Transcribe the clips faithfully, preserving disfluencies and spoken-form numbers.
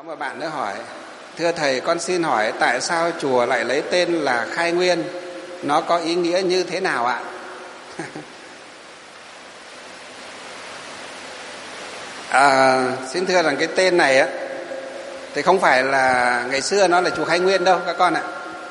một bạn nữa hỏi: thưa thầy, con xin hỏi tại sao chùa lại lấy tên là Khai Nguyên? Nó có ý nghĩa như thế nào ạ? à, xin thưa rằng cái tên này á thì không phải là ngày xưa nó là chùa Khai Nguyên đâu các con ạ.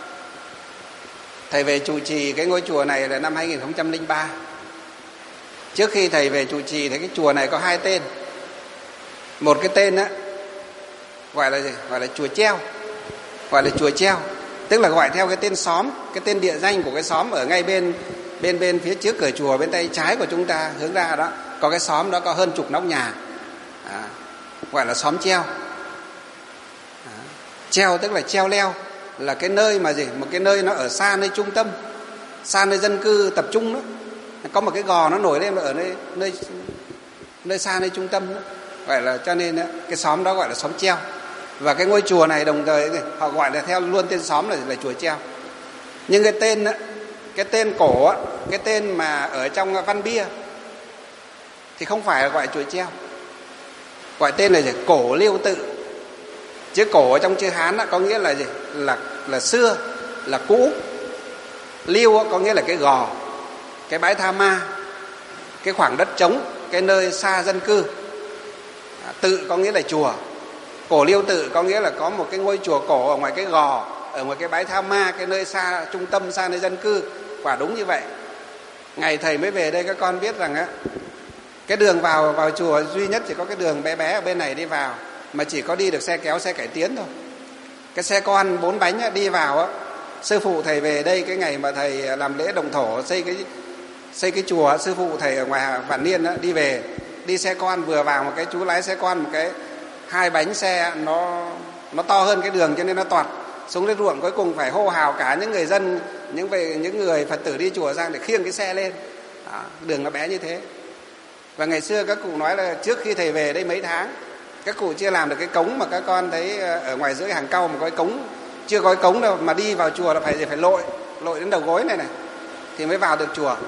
Thầy về trụ trì cái ngôi chùa này là năm hai nghìn không trăm lẻ ba. Trước khi thầy về trụ trì thì cái chùa này có hai tên. Một cái tên á gọi là gì? Gọi là chùa treo. Gọi là chùa treo, tức là gọi theo cái tên xóm, cái tên địa danh của cái xóm ở ngay bên bên bên phía trước cửa chùa, bên tay trái của chúng ta hướng ra đó, có cái xóm đó có hơn chục nóc nhà. À, gọi là xóm treo. À, treo tức là treo leo, là cái nơi mà gì? Một cái nơi nó ở xa nơi trung tâm, xa nơi dân cư tập trung đó. Có một cái gò nó nổi lên ở nơi nơi nơi xa nơi trung tâm đó. Gọi là cho nên đó, cái xóm đó gọi là xóm treo. Và cái ngôi chùa này đồng thời họ gọi là theo luôn tên xóm là, là chùa treo. Nhưng cái tên đó, cái tên cổ, cái tên mà ở trong văn bia thì không phải là gọi chùa treo. Gọi tên là gì? Cổ Liêu Tự. Chữ cổ ở trong chữ Hán đó, có nghĩa là gì? Là là xưa, là cũ. Liêu có nghĩa là cái gò, cái bãi tha ma, cái khoảng đất trống, cái nơi xa dân cư. Tự có nghĩa là chùa. Cổ Liêu Tự có nghĩa là có một cái ngôi chùa cổ ở ngoài cái gò, ở ngoài cái bãi tha ma, cái nơi xa trung tâm, xa nơi dân cư. Quả đúng như vậy. Ngày thầy mới về đây các con biết rằng á, cái đường vào vào chùa duy nhất chỉ có cái đường bé bé ở bên này đi vào, mà chỉ có đi được xe kéo, xe cải tiến thôi. Cái xe con bốn bánh á, đi vào á, sư phụ thầy về đây cái ngày mà thầy làm lễ động thổ xây cái xây cái chùa, sư phụ thầy ở ngoài Vạn Niên á, đi về đi xe con, vừa vào một cái chú lái xe con, một cái hai bánh xe nó nó to hơn cái đường cho nên nó toạt xuống đến ruộng, cuối cùng phải hô hào cả những người dân, những về những người Phật tử đi chùa sang để khiêng cái xe lên. Đó, đường nó bé như thế. Và ngày xưa các cụ nói là trước khi thầy về đây mấy tháng, các cụ chưa làm được cái cống mà các con thấy ở ngoài dưới hàng cau, mà có cái cống, chưa có cái cống đâu, mà đi vào chùa là phải phải lội lội đến đầu gối này này thì mới vào được chùa.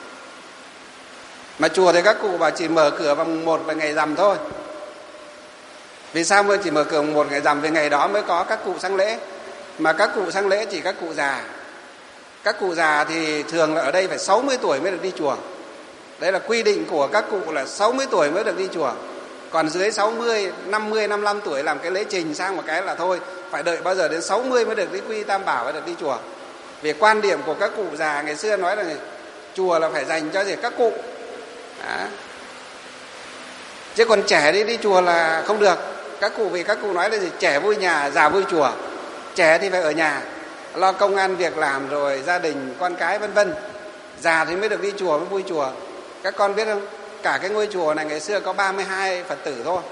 Mà chùa thì các cụ bảo chỉ mở cửa vào mùng một và ngày rằm thôi. Vì sao mới chỉ mở cửa mùng một ngày rằm? Vì ngày đó mới có các cụ sang lễ. Mà các cụ sang lễ chỉ các cụ già. Các cụ già thì thường là ở đây phải sáu mươi tuổi mới được đi chùa. Đấy là quy định của các cụ là sáu mươi tuổi mới được đi chùa. Còn dưới sáu mươi, năm mươi, năm mươi lăm tuổi làm cái lễ trình sang một cái là thôi, phải đợi bao giờ đến sáu mươi mới được đi quy tam bảo, mới được đi chùa. Vì quan điểm của các cụ già ngày xưa nói là chùa là phải dành cho gì? Các cụ. Đó. Chứ còn trẻ đi đi chùa là không được. Các cụ vì các cụ nói là gì? Trẻ vui nhà, già vui chùa. Trẻ thì phải ở nhà lo công ăn việc làm rồi gia đình con cái vân vân. Già thì mới được đi chùa, mới vui chùa. Các con biết không? Cả cái ngôi chùa này ngày xưa có ba mươi hai Phật tử thôi.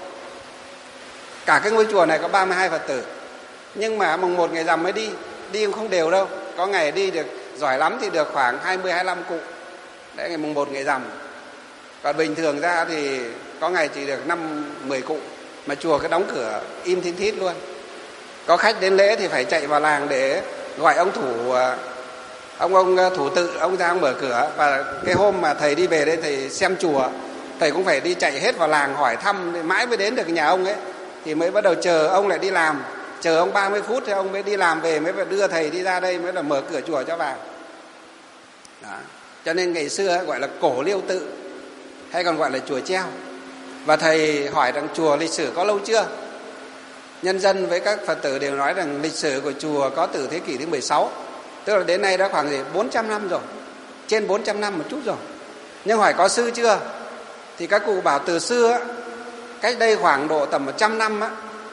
Cả cái ngôi chùa này có ba mươi hai Phật tử. Nhưng mà mùng một ngày rằm mới đi. Đi cũng không đều đâu. Có ngày đi được, giỏi lắm thì được khoảng hai mươi hai mươi lăm cụ. Đấy, ngày mùng một ngày rằm. Còn bình thường ra thì có ngày chỉ được năm mười cụ. Mà chùa cứ đóng cửa im thít thít luôn. Có khách đến lễ thì phải chạy vào làng để gọi ông thủ Ông ông thủ tự, ông ra ông mở cửa. Và cái hôm mà thầy đi về đây thầy xem chùa, thầy cũng phải đi chạy hết vào làng hỏi thăm, mãi mới đến được nhà ông ấy. Thì mới bắt đầu chờ ông lại đi làm. Chờ ông ba mươi phút thì ông mới đi làm về, mới đưa thầy đi ra đây, mới là mở cửa chùa cho vào. Đó. Cho nên ngày xưa gọi là Cổ Liêu Tự, hay còn gọi là chùa treo. Và thầy hỏi rằng chùa lịch sử có lâu chưa? Nhân dân với các Phật tử đều nói rằng lịch sử của chùa có từ thế kỷ thứ mười sáu. Tức là đến nay đã khoảng gì? bốn trăm năm rồi. Trên bốn trăm năm một chút rồi. Nhưng hỏi có sư chưa? Thì các cụ bảo từ xưa, cách đây khoảng độ tầm một trăm năm á,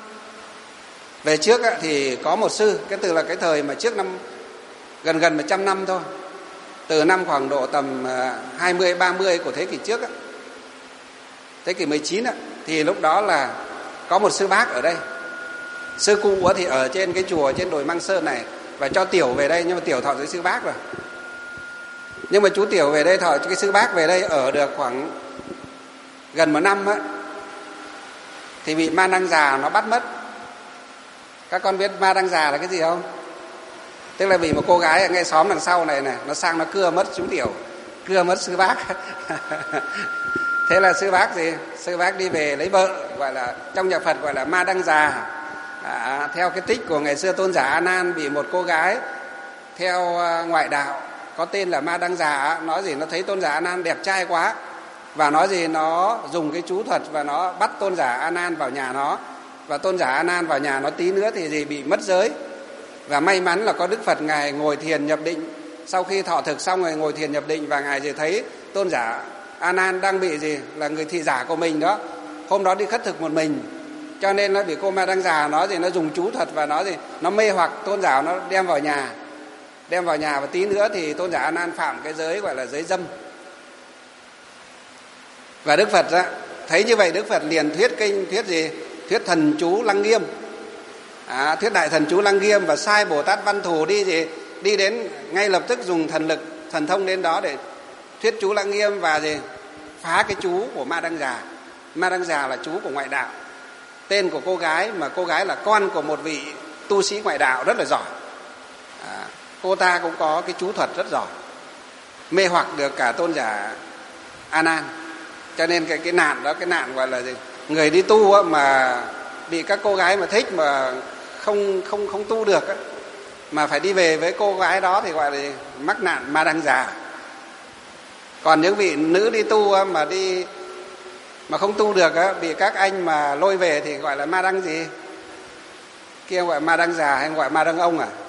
về trước á, thì có một sư. Cái từ là cái thời mà trước năm, gần gần một trăm năm thôi. Từ năm khoảng độ tầm hai mươi, ba mươi của thế kỷ trước á, thế kỷ mười chín á, thì lúc đó là có một sư bác ở đây. Sư cụ thì ở trên cái chùa trên đồi Măng Sơn này, và cho Tiểu về đây, nhưng mà Tiểu thọ với sư bác rồi. Nhưng mà chú Tiểu về đây, thọ cái sư bác về đây ở được khoảng gần một năm á, thì bị ma năng già nó bắt mất. Các con biết ma năng già là cái gì không? Tức là vì một cô gái ở ngay xóm đằng sau này này, nó sang nó cưa mất chú Tiểu, cưa mất sư bác. Thế là sư bác gì? Sư bác đi về lấy vợ, gọi là trong nhà Phật gọi là ma đăng già. À, theo cái tích của ngày xưa tôn giả A Nan bị một cô gái theo ngoại đạo có tên là Ma Đăng Già nói gì nó thấy tôn giả A Nan đẹp trai quá, và nói gì nó dùng cái chú thuật và nó bắt tôn giả A Nan vào nhà nó, và tôn giả A Nan vào nhà nó tí nữa thì gì bị mất giới. Và may mắn là có Đức Phật ngài ngồi thiền nhập định, sau khi thọ thực xong rồi ngồi thiền nhập định, và ngài gì thấy tôn giả A Nan đang bị gì là người thị giả của mình đó, hôm đó đi khất thực một mình, cho nên nó bị cô Ma Đăng Già nó gì nó dùng chú thuật và nó gì nó mê hoặc tôn giả, nó đem vào nhà đem vào nhà và tí nữa thì tôn giả A Nan phạm cái giới gọi là giới dâm. Và Đức Phật á, thấy như vậy Đức Phật liền thuyết kinh, thuyết gì thuyết thần chú Lăng Nghiêm, à, thuyết đại thần chú Lăng Nghiêm, và sai Bồ Tát Văn Thù đi gì đi đến ngay lập tức dùng thần lực thần thông đến đó để thuyết chú Lăng Nghiêm và gì phá cái chú của Ma Đăng Già. Ma Đăng Già là chú của ngoại đạo, tên của cô gái, mà cô gái là con của một vị tu sĩ ngoại đạo rất là giỏi. À, cô ta cũng có cái chú thuật rất giỏi, mê hoặc được cả tôn giả A Nan. Cho nên cái cái nạn đó, cái nạn gọi là gì người đi tu á, mà bị các cô gái mà thích mà không không không tu được á, mà phải đi về với cô gái đó thì gọi là gì? Mắc nạn Ma Đăng Già. Còn những vị nữ đi tu á, mà đi mà không tu được á, bị các anh mà lôi về thì gọi là Ma Đăng gì kia, gọi Ma Đăng Già hay gọi Ma Đăng Ông à?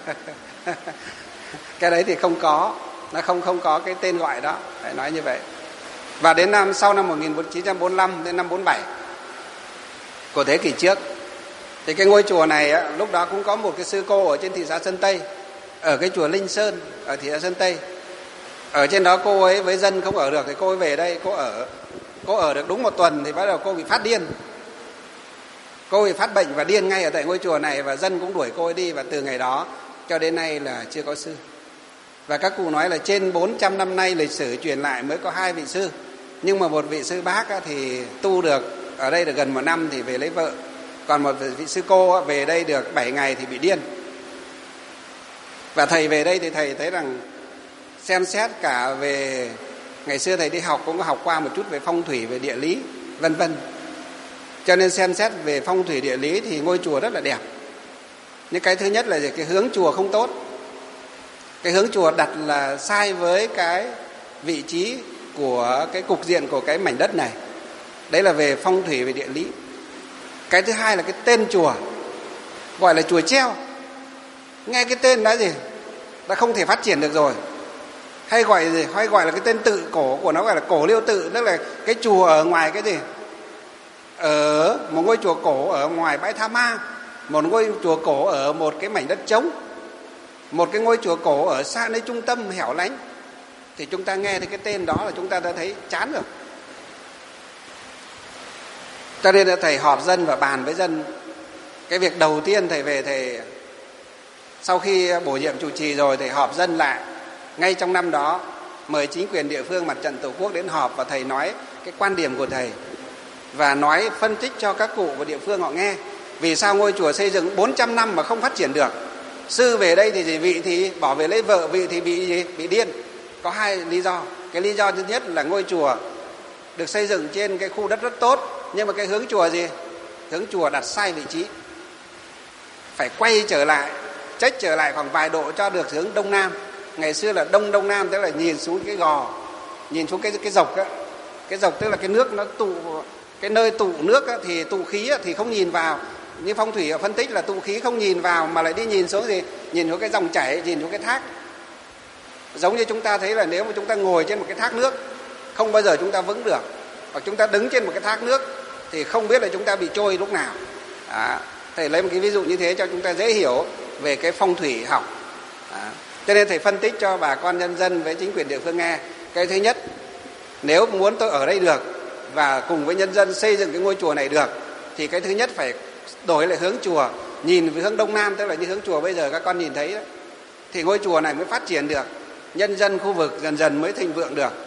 Cái đấy thì không có, nó không không có cái tên gọi đó, phải nói như vậy. Và đến năm sau năm một nghìn chín trăm bốn mươi lăm đến năm bốn mươi bảy của thế kỷ trước thì cái ngôi chùa này á, lúc đó cũng có một cái sư cô ở trên thị xã Sơn Tây, ở cái chùa Linh Sơn ở thị xã Sơn Tây. Ở trên đó cô ấy với dân không ở được thì cô ấy về đây cô ở. Cô ở được đúng một tuần thì bắt đầu cô bị phát điên. Cô bị phát bệnh và điên ngay ở tại ngôi chùa này, và dân cũng đuổi cô ấy đi, và từ ngày đó cho đến nay là chưa có sư. Và các cụ nói là trên bốn trăm năm nay lịch sử truyền lại mới có hai vị sư. Nhưng mà một vị sư bác thì tu được ở đây được gần một năm thì về lấy vợ. Còn một vị sư cô về đây được bảy ngày thì bị điên. Và thầy về đây thì thầy thấy rằng xem xét cả về, ngày xưa thầy đi học cũng có học qua một chút về phong thủy, về địa lý, vân vân. Cho nên xem xét về phong thủy địa lý thì ngôi chùa rất là đẹp. Nhưng cái thứ nhất là cái hướng chùa không tốt. Cái hướng chùa đặt là sai với cái vị trí của cái cục diện của cái mảnh đất này. Đấy là về phong thủy, về địa lý. Cái thứ hai là cái tên chùa, gọi là chùa treo. Nghe cái tên đó gì đã không thể phát triển được rồi. Hay gọi gì hay gọi là cái tên tự cổ của nó, gọi là cổ Liêu Tự, tức là cái chùa ở ngoài cái gì, ở một ngôi chùa cổ ở ngoài bãi Tha Ma, một ngôi chùa cổ ở một cái mảnh đất trống, một cái ngôi chùa cổ ở xa nơi trung tâm hẻo lánh. Thì chúng ta nghe thấy cái tên đó là chúng ta đã thấy chán rồi. Cho nên là thầy họp dân và bàn với dân. Cái việc đầu tiên thầy về, thầy sau khi bổ nhiệm trụ trì rồi, thầy họp dân lại ngay trong năm đó, mời chính quyền địa phương, Mặt trận Tổ quốc đến họp, và thầy nói cái quan điểm của thầy và nói phân tích cho các cụ và địa phương họ nghe. Vì sao ngôi chùa xây dựng bốn trăm năm mà không phát triển được? Sư về đây thì gì, vị thì bỏ về lấy vợ, vị thì bị gì? Bị điên. Có hai lý do. Cái lý do thứ nhất là ngôi chùa được xây dựng trên cái khu đất rất tốt, nhưng mà cái hướng chùa gì? Hướng chùa đặt sai vị trí. Phải quay trở lại, chếch trở lại khoảng vài độ cho được hướng đông nam. Ngày xưa là đông đông nam, tức là nhìn xuống cái gò, nhìn xuống cái cái dọc á. Cái dọc tức là cái nước nó tụ, cái nơi tụ nước á, thì tụ khí á, thì không nhìn vào. Như phong thủy phân tích là tụ khí không nhìn vào mà lại đi nhìn xuống gì? Nhìn xuống cái dòng chảy, nhìn xuống cái thác. Giống như chúng ta thấy là nếu mà chúng ta ngồi trên một cái thác nước, không bao giờ chúng ta vững được. Hoặc chúng ta đứng trên một cái thác nước thì không biết là chúng ta bị trôi lúc nào. À, thầy lấy một cái ví dụ như thế cho chúng ta dễ hiểu về cái phong thủy học. À, cho nên thầy phân tích cho bà con nhân dân với chính quyền địa phương nghe. Cái thứ nhất, nếu muốn tôi ở đây được và cùng với nhân dân xây dựng cái ngôi chùa này được, thì cái thứ nhất phải đổi lại hướng chùa, nhìn về hướng đông nam, tức là như hướng chùa bây giờ các con nhìn thấy đó, thì ngôi chùa này mới phát triển được, nhân dân khu vực dần dần mới thịnh vượng được.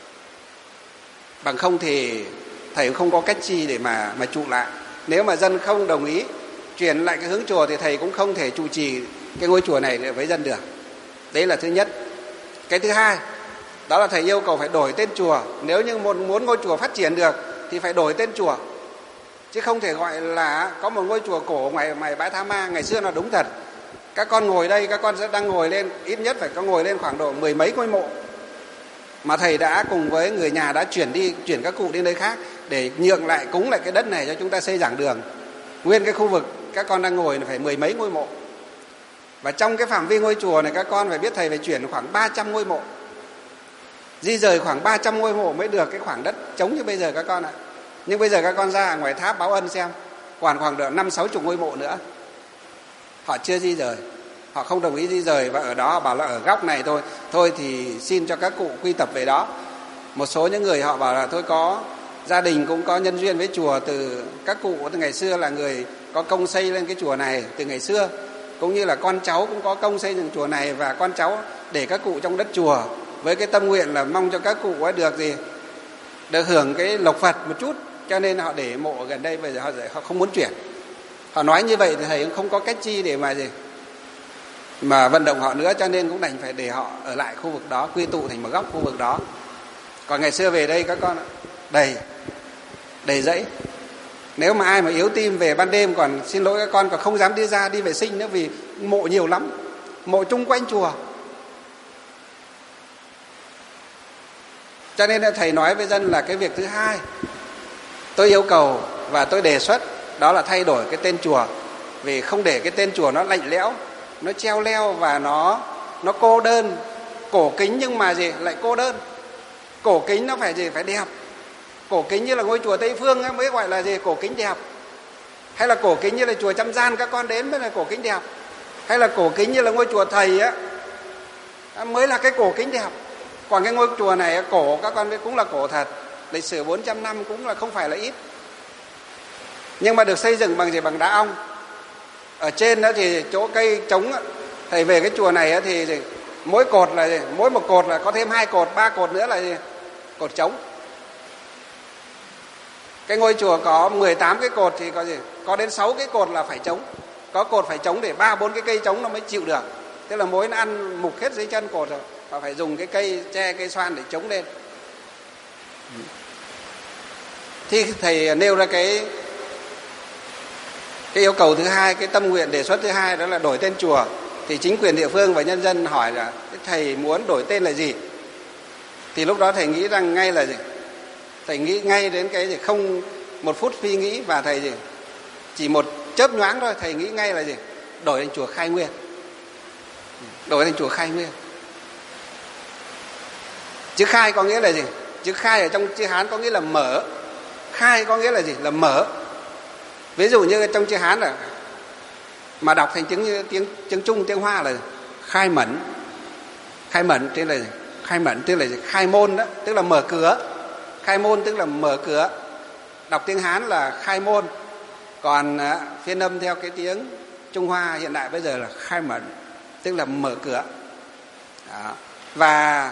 Bằng không thì thầy không có cách chi để mà mà trụ lại. Nếu mà dân không đồng ý chuyển lại cái hướng chùa thì thầy cũng không thể trụ trì cái ngôi chùa này với dân được. Đấy là thứ nhất. Cái thứ hai, đó là thầy yêu cầu phải đổi tên chùa. Nếu như muốn ngôi chùa phát triển được thì phải đổi tên chùa. chứ không thể gọi là có một ngôi chùa cổ ngoài ngoài bãi Tha Ma. Ngày xưa nó đúng thật, các con ngồi đây, các con sẽ đang ngồi lên, ít nhất phải có ngồi lên khoảng độ mười mấy ngôi mộ, mà thầy đã cùng với người nhà đã chuyển đi, chuyển các cụ đi nơi khác để nhượng lại, cúng lại cái đất này cho chúng ta xây giảng đường. Nguyên cái khu vực các con đang ngồi phải mười mấy ngôi mộ, và trong cái phạm vi ngôi chùa này các con phải biết thầy phải chuyển khoảng ba trăm ngôi mộ, di rời khoảng ba trăm ngôi mộ mới được cái khoảng đất trống như bây giờ các con ạ. Nhưng bây giờ các con ra ngoài tháp Báo Ân xem, còn khoảng độ năm sáu chục ngôi mộ nữa, họ chưa di rời, họ không đồng ý di rời, và ở đó bảo là ở góc này thôi, thôi thì xin cho các cụ quy tập về đó. Một số những người họ bảo là thôi có gia đình cũng có nhân duyên với chùa, từ các cụ từ ngày xưa là người có công xây lên cái chùa này từ ngày xưa, cũng như là con cháu cũng có công xây dựng chùa này, và con cháu để các cụ trong đất chùa với cái tâm nguyện là mong cho các cụ ấy được gì, được hưởng cái lộc Phật một chút, cho nên họ để mộ ở gần đây. Bây giờ họ, họ không muốn chuyển. Họ nói như vậy thì thầy cũng không có cách chi để mà gì mà vận động họ nữa, cho nên cũng đành phải để họ ở lại khu vực đó, quy tụ thành một góc khu vực đó. Còn ngày xưa về đây các con đầy đầy dãy. Nếu mà ai mà yếu tim về ban đêm, còn xin lỗi các con còn không dám đi ra đi vệ sinh nữa, vì mộ nhiều lắm, mộ chung quanh chùa. Cho nên là thầy nói với dân là cái việc thứ hai tôi yêu cầu và tôi đề xuất đó là thay đổi cái tên chùa, vì không để cái tên chùa nó lạnh lẽo, nó treo leo và nó nó cô đơn, cổ kính nhưng mà gì lại cô đơn. Cổ kính nó phải gì phải đẹp. Cổ kính như là ngôi chùa Tây Phương ấy, mới gọi là gì cổ kính đẹp. Hay là cổ kính như là chùa Trăm Gian các con đến mới là cổ kính đẹp. Hay là cổ kính như là ngôi chùa thầy á mới là cái cổ kính đẹp. Còn cái ngôi chùa này cổ các con biết cũng là cổ thật, lịch sử bốn trăm năm cũng là không phải là ít. Nhưng mà được xây dựng bằng gì? Bằng đá ong. Ở trên đó thì chỗ cây trống, thầy về cái chùa này thì gì? Mỗi cột là gì? Mỗi một cột là có thêm hai cột, ba cột nữa là gì? Cột trống. Cái ngôi chùa có mười tám cái cột thì có gì? Có đến sáu cái cột là phải trống. Có cột phải trống để ba bốn cái cây trống nó mới chịu được. Tức là mối nó ăn mục hết dưới chân cột rồi, và phải dùng cái cây tre, cây xoan để chống lên. Thì thầy nêu ra cái cái yêu cầu thứ hai, cái tâm nguyện đề xuất thứ hai, đó là đổi tên chùa. Thì chính quyền địa phương và nhân dân hỏi là thầy muốn đổi tên là gì? Thì lúc đó thầy nghĩ rằng ngay là gì? Thầy nghĩ ngay đến cái gì? Không một phút suy nghĩ, và thầy gì? Chỉ một chớp nhoáng thôi, thầy nghĩ ngay là gì? Đổi thành chùa Khai Nguyên. Đổi thành chùa Khai Nguyên. Chữ khai có nghĩa là gì? Chữ khai ở trong chữ Hán có nghĩa là mở. Khai có nghĩa là gì? Là mở. Ví dụ như trong chữ Hán là mà đọc thành tiếng tiếng tiếng Trung, tiếng Hoa là khai mẫn. Khai mẫn tức là gì? Khai mẫn tức là gì? Khai môn đó, tức là mở cửa. Khai môn tức là mở cửa. Đọc tiếng Hán là khai môn. Còn phiên âm theo cái tiếng Trung Hoa hiện đại bây giờ là khai mẫn, tức là mở cửa. Đó. Và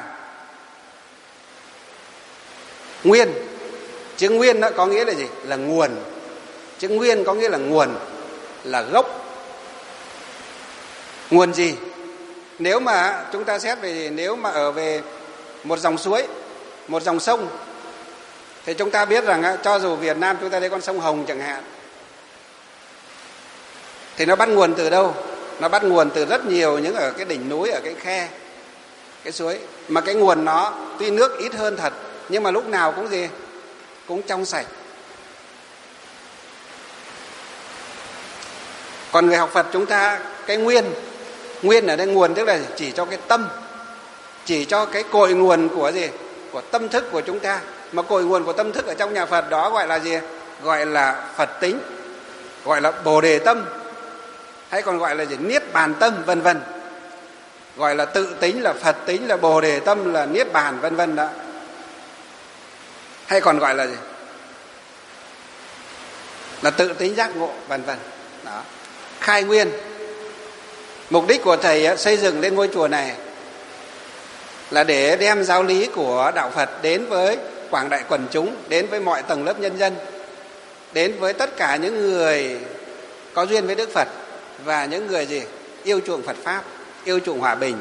nguyên, chữ nguyên đó có nghĩa là gì? Là nguồn. Chữ nguyên có nghĩa là nguồn, là gốc. Nguồn gì? Nếu mà chúng ta xét về, nếu mà ở về một dòng suối, một dòng sông, thì chúng ta biết rằng cho dù Việt Nam chúng ta thấy con sông Hồng chẳng hạn, thì nó bắt nguồn từ đâu? Nó bắt nguồn từ rất nhiều những ở cái đỉnh núi, ở cái khe, cái suối. Mà cái nguồn nó tuy nước ít hơn thật, nhưng mà lúc nào cũng gì? Cũng trong sạch. Còn người học Phật chúng ta, cái nguyên, nguyên ở đây nguồn tức là chỉ cho cái tâm, chỉ cho cái cội nguồn của gì? Của tâm thức của chúng ta. Mà cội nguồn của tâm thức ở trong nhà Phật đó gọi là gì? Gọi là Phật tính, gọi là Bồ Đề tâm, hay còn gọi là gì? Niết bàn tâm, vân vân. Gọi là tự tính, là Phật tính, là Bồ Đề tâm, là Niết bàn, vân vân đó. Hay còn gọi là gì? Là tự tính giác ngộ, vân vân. Đó. Khai nguyên. Mục đích của thầy xây dựng lên ngôi chùa này là để đem giáo lý của đạo Phật đến với quảng đại quần chúng, đến với mọi tầng lớp nhân dân, đến với tất cả những người có duyên với Đức Phật, và những người gì? Yêu chuộng Phật Pháp, yêu chuộng hòa bình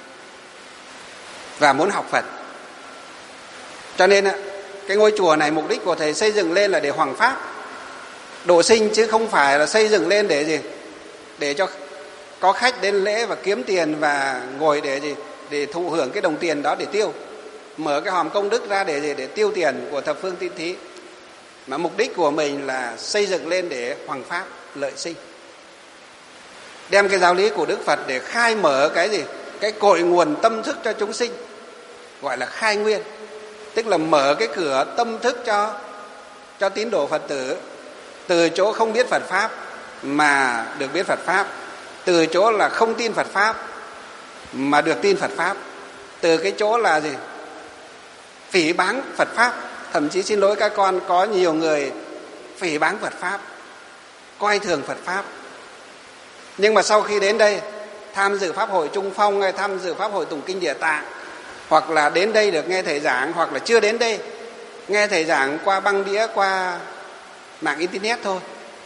và muốn học Phật. Cho nên cái ngôi chùa này mục đích của thầy xây dựng lên là để hoằng pháp, độ sinh, chứ không phải là xây dựng lên để gì, để cho có khách đến lễ và kiếm tiền và ngồi để gì, để thụ hưởng cái đồng tiền đó để tiêu, mở cái hòm công đức ra để gì, để tiêu tiền của thập phương tín thí. Mà mục đích của mình là xây dựng lên để hoằng pháp lợi sinh, đem cái giáo lý của Đức Phật để khai mở cái gì, cái cội nguồn tâm thức cho chúng sinh, gọi là khai nguyên, tức là mở cái cửa tâm thức cho cho tín đồ Phật tử, từ chỗ không biết Phật pháp mà được biết Phật pháp, từ chỗ là không tin Phật pháp mà được tin Phật pháp, từ cái chỗ là gì, phỉ báng Phật pháp. Thậm chí xin lỗi các con, có nhiều người phỉ báng Phật pháp, coi thường Phật pháp, nhưng mà sau khi đến đây tham dự pháp hội Trung Phong hay tham dự pháp hội tụng kinh Địa Tạng, hoặc là đến đây được nghe thầy giảng, hoặc là chưa đến đây nghe thầy giảng qua băng đĩa, qua mạng internet thôi,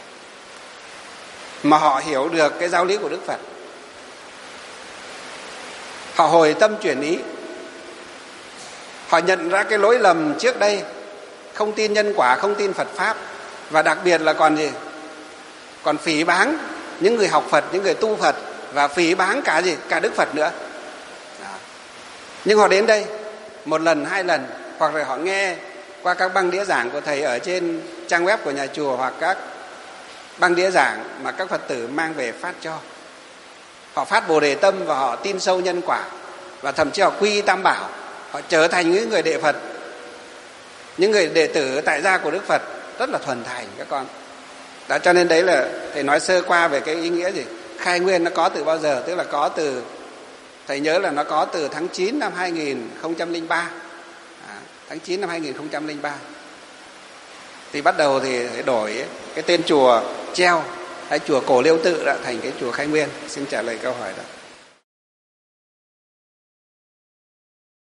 mà họ hiểu được cái giáo lý của Đức Phật, họ hồi tâm chuyển ý, họ nhận ra cái lỗi lầm trước đây, không tin nhân quả, không tin Phật pháp, và đặc biệt là còn gì, còn phỉ báng những người học Phật, những người tu Phật, và phỉ báng cả gì, cả Đức Phật nữa. Đó. Nhưng họ đến đây một lần, hai lần, hoặc là họ nghe qua các băng đĩa giảng của thầy ở trên trang web của nhà chùa, hoặc các băng đĩa giảng mà các Phật tử mang về phát cho. Họ phát Bồ Đề tâm và họ tin sâu nhân quả, và thậm chí họ quy y Tam Bảo, họ trở thành những người đệ Phật, những người đệ tử tại gia của Đức Phật rất là thuần thành các con. Đó, cho nên đấy là thầy nói sơ qua về cái ý nghĩa gì khai nguyên nó có từ bao giờ, tức là có từ, thầy nhớ là nó có từ tháng chín năm hai nghìn không trăm lẻ ba, à, tháng chín năm hai nghìn không trăm lẻ ba thì bắt đầu thì đổi cái tên chùa treo, hay chùa Cổ Liêu Tự đã thành cái chùa Khai Nguyên. Xin trả lời câu hỏi đó.